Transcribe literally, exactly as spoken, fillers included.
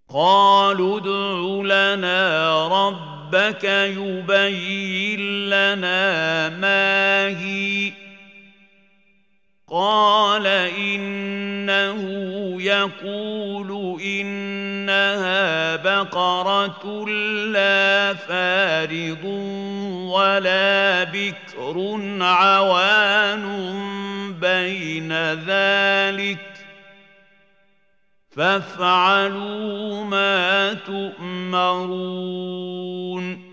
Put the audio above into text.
قالوا ادع لنا ربك يبين لنا ما هي قال إنه يقول إنها بقرة لا فارض ولا بكر عوان بين ذلك فافعلوا ما تؤمرون